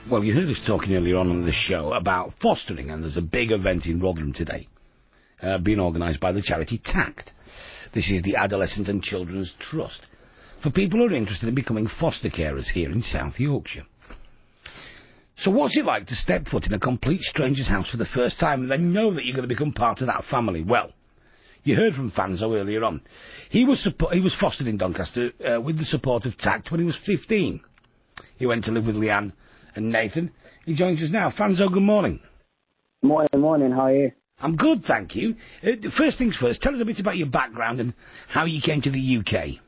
Well, you heard us talking earlier on the show about fostering, and there's a big event in Rotherham today, being organised by the charity TACT. This is the Adolescent and Children's Trust, for people who are interested in becoming foster carers here in South Yorkshire. So what's it like to step foot in a complete stranger's house for the first time and then know that you're going to become part of that family? Well, you heard from Fanzo earlier on. He was fostered in Doncaster with the support of TACT when he was 15. He went to live with Leanne and Nathan. He joins us now. Fanzo, good morning. Morning. How are you? I'm good, thank you. First things first, tell us a bit about your background and how you came to the UK.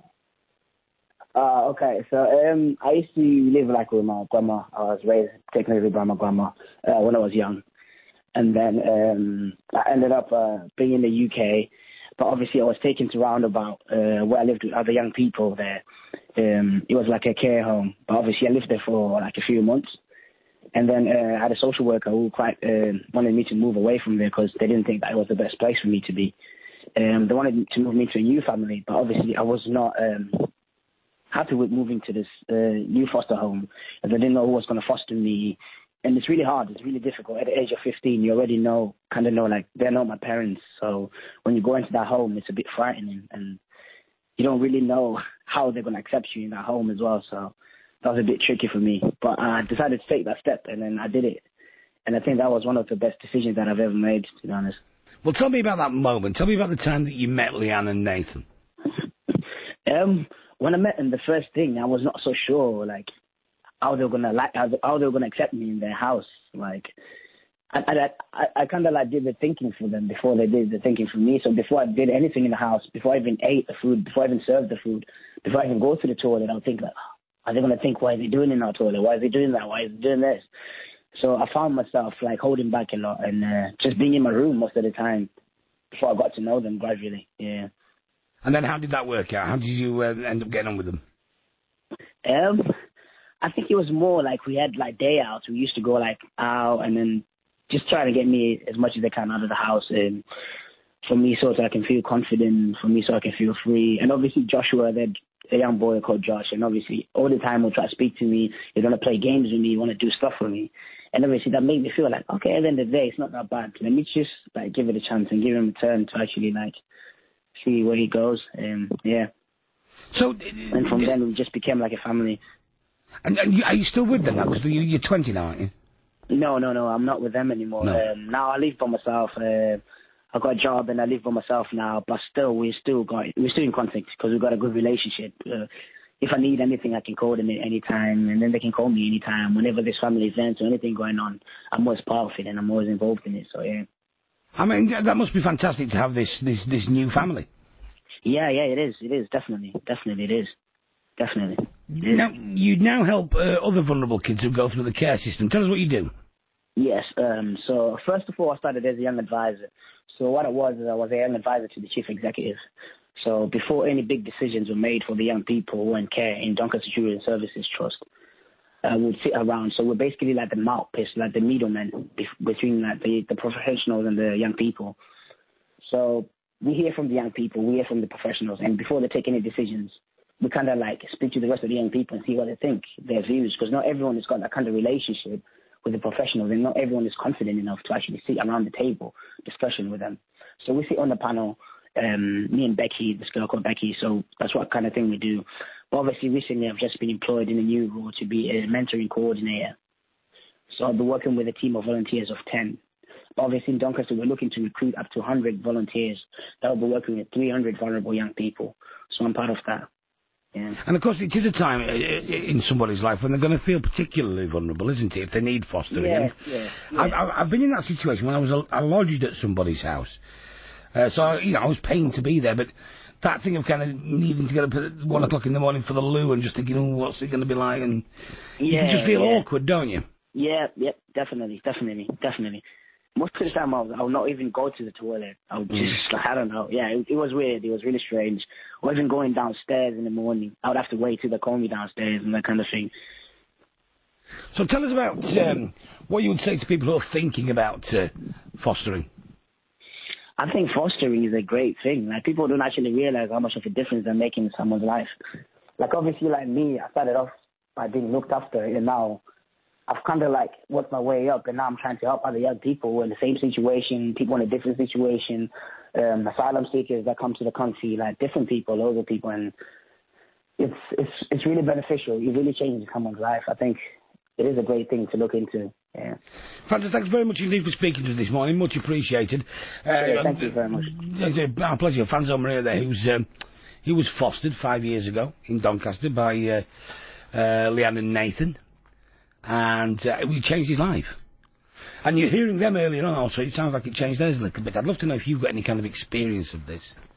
Okay, so I used to live with my grandma. I was raised technically by my grandma when I was young. And then I ended up being in the UK. But obviously I was taken to Roundabout where I lived with other young people there. It was like a care home. But obviously I lived there for like a few months. And then I had a social worker who quite wanted me to move away from there because they didn't think that it was the best place for me to be. They wanted to move me to a new family, but obviously I was not happy with moving to this new foster home, as I didn't know who was going to foster me. And it's really hard. It's really difficult. At the age of 15, you already kind of know, like, they're not my parents. So when you go into that home, it's a bit frightening. And you don't really know how they're going to accept you in that home as well. So that was a bit tricky for me. But I decided to take that step, and then I did it. And I think that was one of the best decisions that I've ever made, to be honest. Well, tell me about that moment. Tell me about the time that you met Leanne and Nathan. When I met them, the first thing, I was not so sure, like, how they were gonna accept me in their house. Like, I kind of like did the thinking for them before they did the thinking for me. So before I did anything in the house, before I even ate the food, before I even served the food, before I even go to the toilet, I would think, like, are they gonna think, why is he doing in our toilet? Why is he doing that? Why is he doing this? So I found myself like holding back a lot and just being in my room most of the time before I got to know them gradually. Yeah. And then how did that work out? How did you end up getting on with them? I think it was more like we had like day outs. We used to go like out and then just trying to get me as much as they can out of the house, and for me so I can feel confident, for me so I can feel free. And obviously Joshua, a young boy called Josh, and obviously all the time he'll try to speak to me. He's want to play games with me, want to do stuff with me. And obviously that made me feel like, okay, at the end of the day, it's not that bad. Let me just like give it a chance and give him a turn to actually like see where he goes. Yeah. So, and from then we just became like a family. And are you still with them now? Because you're 20 now, aren't you? No, I'm not with them anymore. No. Now I live by myself. I got a job and I live by myself now. But still, we're still in contact because we've got a good relationship. If I need anything, I can call them at any time, and then they can call me anytime. Whenever there's family events or anything going on, I'm always part of it and I'm always involved in it. So yeah. I mean, that must be fantastic to have this new family. Yeah, it is. It is definitely it is. Definitely. Now, you now help other vulnerable kids who go through the care system. Tell us what you do. Yes. So first of all, I started as a young advisor. So what I was a young advisor to the chief executive. So before any big decisions were made for the young people who in care in Doncaster Children's Services Trust, we would sit around. So we're basically like the mouthpiece, like the middleman between like the professionals and the young people. So we hear from the young people, we hear from the professionals, and before they take any decisions, we kind of like speak to the rest of the young people and see what they think, their views, because not everyone has got that kind of relationship with the professionals, and not everyone is confident enough to actually sit around the table discussion with them. So we sit on the panel, me and Becky, this girl called Becky, so that's what kind of thing we do. But obviously recently I've just been employed in a new role to be a mentoring coordinator. So I'll be working with a team of volunteers of 10. But obviously in Doncaster we're looking to recruit up to 100 volunteers that will be working with 300 vulnerable young people. So I'm part of that. Yeah. And of course, it is a time in somebody's life when they're going to feel particularly vulnerable, isn't it? If they need fostering. Yeah. I've been in that situation when I lodged at somebody's house. So I was paying to be there, but that thing of kind of needing to get up at 1 o'clock in the morning for the loo and just thinking, oh, what's it going to be like? And you can just feel awkward, don't you? Yeah, definitely. Most of the time, I'll not even go to the toilet. I'll just, I don't know. Yeah, it was weird. It was really strange. Or even going downstairs in the morning, I would have to wait till they call me downstairs and that kind of thing. So tell us about what you would say to people who are thinking about fostering. I think fostering is a great thing. Like, people don't actually realize how much of a difference they're making in someone's life. Like, obviously, like me, I started off by being looked after, and now I've kind of like worked my way up, and now I'm trying to help other young people who are in the same situation, people in a different situation, asylum seekers that come to the country, like different people, older people, and it's really beneficial. It really changes someone's life. I think it is a great thing to look into. Yeah. Francis, thanks very much indeed for speaking to us this morning. Much appreciated. Thank you very much. Our pleasure. Francis Maria there, he was fostered 5 years ago in Doncaster by Leanne and Nathan, and we changed his life. And you're hearing them earlier on also, it sounds like it changed theirs a little bit. I'd love to know if you've got any kind of experience of this.